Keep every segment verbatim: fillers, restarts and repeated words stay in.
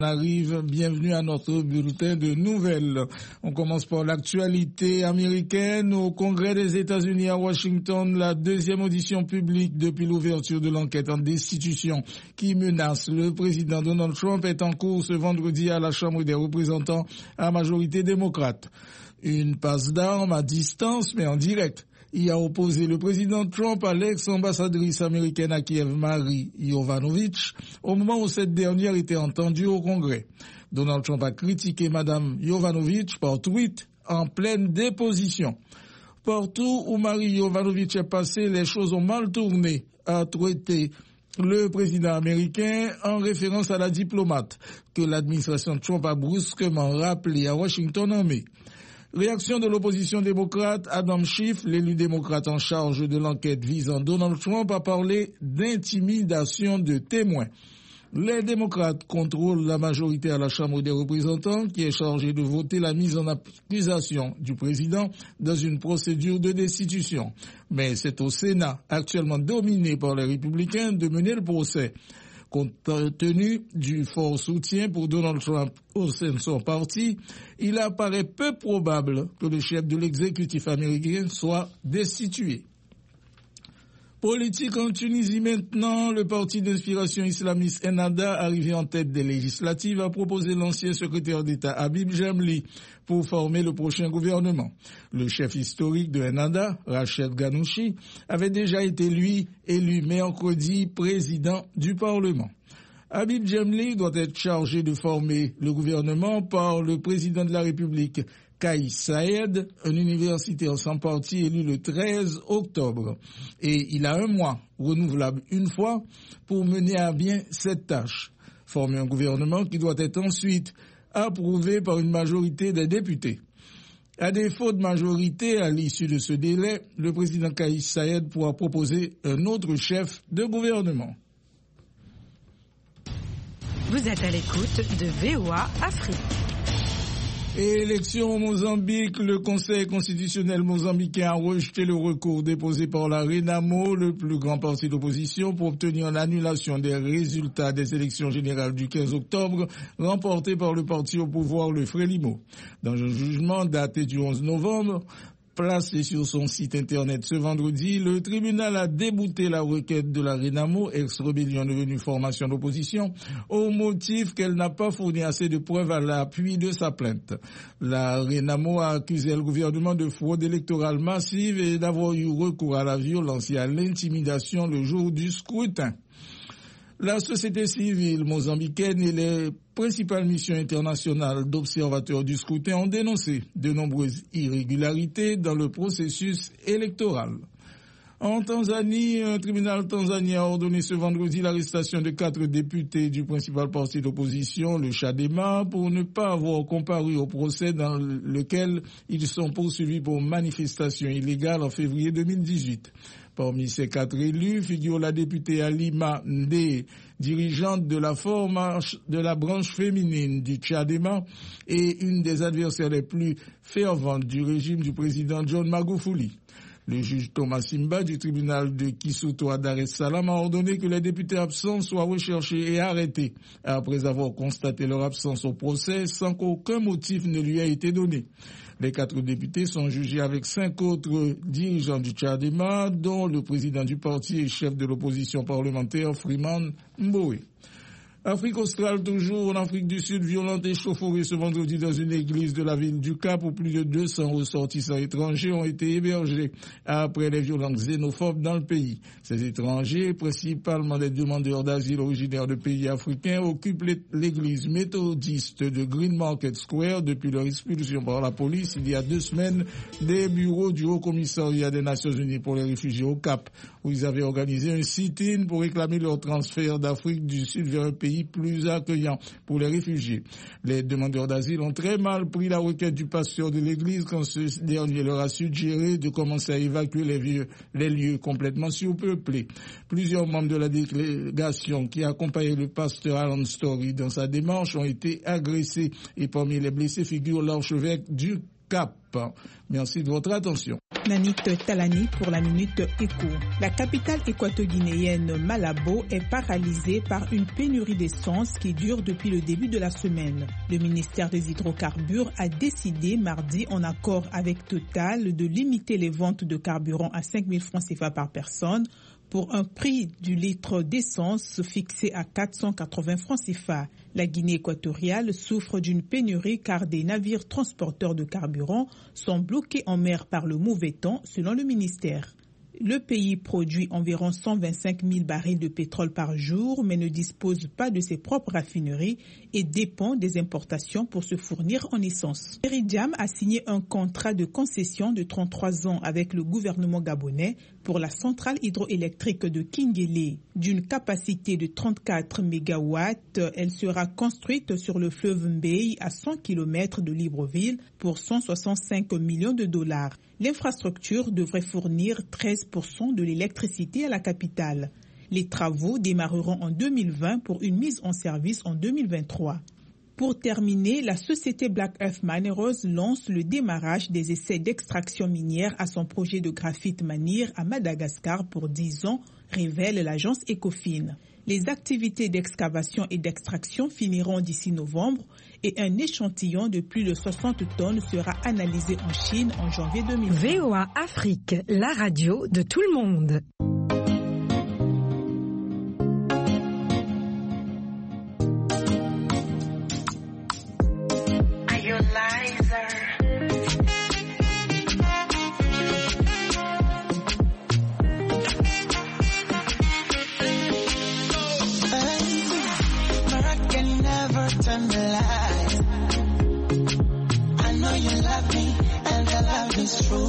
Arrive, bienvenue à notre bulletin de nouvelles. On commence par l'actualité américaine. Au Congrès des États-Unis à Washington, la deuxième audition publique depuis l'ouverture de l'enquête en destitution qui menace le président Donald Trump est en cours ce vendredi à la Chambre des représentants à majorité démocrate. Une passe d'armes à distance mais en direct y a opposé le président Trump à l'ex-ambassadrice américaine à Kiev, Marie Yovanovitch, au moment où cette dernière était entendue au Congrès. Donald Trump a critiqué Madame Yovanovitch par tweet en pleine déposition. Partout où Marie Yovanovitch est passée, les choses ont mal tourné, a traité le président américain en référence à la diplomate que l'administration Trump a brusquement rappelée à Washington en mai. Réaction de l'opposition démocrate, Adam Schiff, l'élu démocrate en charge de l'enquête visant Donald Trump, a parlé d'intimidation de témoins. Les démocrates contrôlent la majorité à la Chambre des représentants qui est chargée de voter la mise en accusation du président dans une procédure de destitution. Mais c'est au Sénat, actuellement dominé par les républicains, de mener le procès. Compte tenu du fort soutien pour Donald Trump au sein de son parti, il apparaît peu probable que le chef de l'exécutif américain soit destitué. Politique en Tunisie maintenant, le parti d'inspiration islamiste Ennahda, arrivé en tête des législatives, a proposé l'ancien secrétaire d'État Habib Jamli pour former le prochain gouvernement. Le chef historique de Ennahda, Rached Ghannouchi, avait déjà été lui élu mercredi président du Parlement. Habib Jamli doit être chargé de former le gouvernement par le président de la République, Kais Saied, un universitaire sans parti élu le treize octobre. Et il a un mois, renouvelable une fois, pour mener à bien cette tâche. Former un gouvernement qui doit être ensuite approuvé par une majorité des députés. À défaut de majorité, à l'issue de ce délai, le président Kais Saied pourra proposer un autre chef de gouvernement. Vous êtes à l'écoute de V O A Afrique. Élection au Mozambique, le Conseil constitutionnel mozambicain a rejeté le recours déposé par la Renamo, le plus grand parti d'opposition, pour obtenir l'annulation des résultats des élections générales du quinze octobre, remportées par le parti au pouvoir, le Frelimo. Dans un jugement daté du onze novembre, placé sur son site internet ce vendredi, le tribunal a débouté la requête de la Renamo, ex-rébellion devenue formation d'opposition, au motif qu'elle n'a pas fourni assez de preuves à l'appui de sa plainte. La Renamo a accusé le gouvernement de fraude électorale massive et d'avoir eu recours à la violence et à l'intimidation le jour du scrutin. La société civile mozambicaine et les principales missions internationales d'observateurs du scrutin ont dénoncé de nombreuses irrégularités dans le processus électoral. En Tanzanie, un tribunal tanzanien a ordonné ce vendredi l'arrestation de quatre députés du principal parti d'opposition, le Chadema, pour ne pas avoir comparu au procès dans lequel ils sont poursuivis pour manifestation illégale en février deux mille dix-huit. Parmi ces quatre élus figure la députée Halima Ndé, dirigeante de la forme de la branche féminine du Chadema et une des adversaires les plus ferventes du régime du président John Magufuli. Le juge Thomas Simba du tribunal de Kisuto à Dar es Salaam a ordonné que les députés absents soient recherchés et arrêtés après avoir constaté leur absence au procès sans qu'aucun motif ne lui ait été donné. Les quatre députés sont jugés avec cinq autres dirigeants du Chadema, dont le président du parti et chef de l'opposition parlementaire Freeman Mbowe. Afrique australe toujours, en Afrique du Sud, violente échauffourée ce vendredi dans une église de la ville du Cap où plus de deux cents ressortissants étrangers ont été hébergés après les violences xénophobes dans le pays. Ces étrangers, principalement des demandeurs d'asile originaires de pays africains, occupent l'église méthodiste de Green Market Square depuis leur expulsion par la police il y a deux semaines des bureaux du Haut-Commissariat des Nations Unies pour les réfugiés au Cap, où ils avaient organisé un sit-in pour réclamer leur transfert d'Afrique du Sud vers un pays plus accueillant pour les réfugiés. Les demandeurs d'asile ont très mal pris la requête du pasteur de l'église quand ce dernier leur a suggéré de commencer à évacuer les, vieux, les lieux complètement surpeuplés. Plusieurs membres de la délégation qui accompagnaient le pasteur Alan Story dans sa démarche ont été agressés et parmi les blessés figure l'archevêque du Cap. Merci de votre attention. Nanit Talani pour la Minute Éco. La capitale équato-guinéenne Malabo est paralysée par une pénurie d'essence qui dure depuis le début de la semaine. Le ministère des Hydrocarbures a décidé mardi, en accord avec Total, de limiter les ventes de carburant à cinq mille francs C F A par personne pour un prix du litre d'essence fixé à quatre cent quatre-vingts francs C F A. La Guinée équatoriale souffre d'une pénurie car des navires transporteurs de carburant sont bloqués en mer par le mauvais temps, selon le ministère. Le pays produit environ cent vingt-cinq mille barils de pétrole par jour, mais ne dispose pas de ses propres raffineries et dépend des importations pour se fournir en essence. Meridiam a signé un contrat de concession de trente-trois ans avec le gouvernement gabonais pour la centrale hydroélectrique de Kingélé. D'une capacité de trente-quatre mégawatts, elle sera construite sur le fleuve Mbey à cent kilomètres de Libreville pour cent soixante-cinq millions de dollars. L'infrastructure devrait fournir treize pour cent de l'électricité à la capitale. Les travaux démarreront en deux mille vingt pour une mise en service en deux mille vingt-trois. Pour terminer, la société Black Earth Minerals lance le démarrage des essais d'extraction minière à son projet de graphite Manir à Madagascar pour dix ans, révèle l'agence Ecofin. Les activités d'excavation et d'extraction finiront d'ici novembre et un échantillon de plus de soixante tonnes sera analysé en Chine en janvier deux mille vingt. V O A Afrique, la radio de tout le monde. It's true,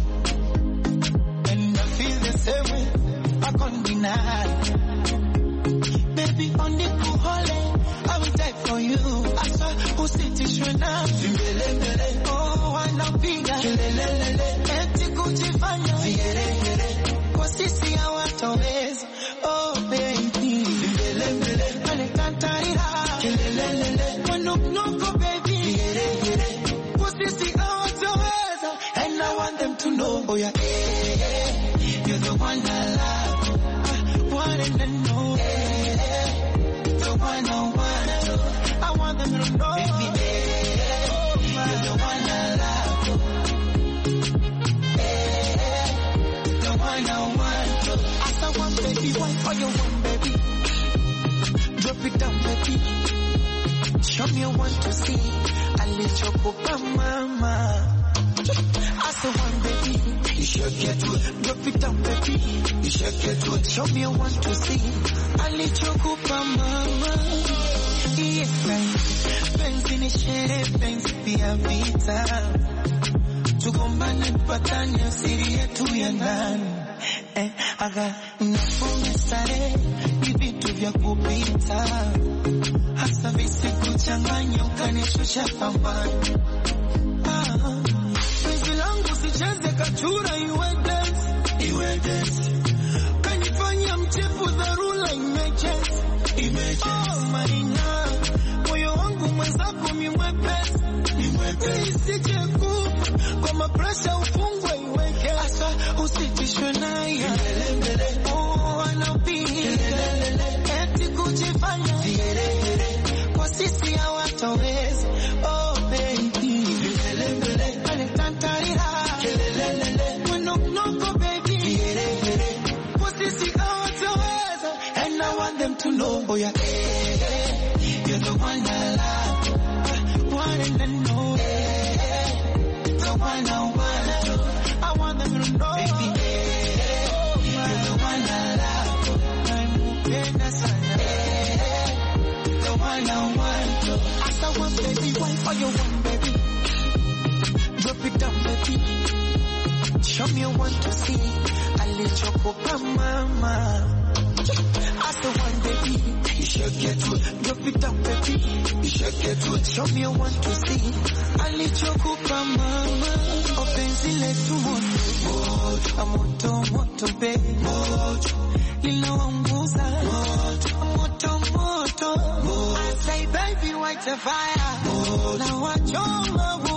and I feel the same way. I can't deny, baby. On the cool hole, I will die for you. I saw who sit is you now. Oh, I know bigger. Eti kujifanya, kwa sisi hawatoweza. Oh baby, ale kantarira, wanoknoko baby, kwa sisi hawatoweza. And I want them to know, oh yeah, hey, hey, you're the one I love, uh, one and I know, hey, hey, the one I want, I want them to know, baby, hey, hey, you're the one I love, hey, hey, the one I want. As I want, baby, why for you one, baby, drop it down, baby, show me what to see, I let you go, mama. I saw one baby, you should get to it. Drop it down, baby, you should get to it. Show me a want to see. I let you go, mama. Yes, I pensi ni shere, pensi pia vita. Tugombane patanya siri yetu ya ndani. Eh, aga nafunga sare, ni vitu vya kupita. Hasa visi kuchanganya ukanishusha pambani. Ah. Usicheze kachura iwe dance, iwe dance. Kanifanya mchefu dharura emergency, emergency. Oh maina, moyo wangu mwenzako mi mwepesi, mi mwepesi. Isije kufa, kwa mapresha ufungwe iweke. Asa usitishwe naye, oh anapiga, eti kujifanya, kwa sisi hawatoweza. Oh baby, ale tantarira. And I want them to know, oh yeah, hey, hey, you're the one I love, uh, one and I know, hey, hey, the one I want, I want them to know, baby, hey, hey, you're the one I love, I'm upenda sana, hey, hey, the one I want. As I want, baby, why for you one, baby, drop it down, baby, show me what to see, I let you go, mama. I saw one baby, you should get to it. Drop it down, baby, you should get to it. Show me what to see. I let you go, mama. Openzi letu moto, moto, moto, baby, moto. Linawanguza, moto, moto, moto. I say, baby, light a fire. Moto. Now I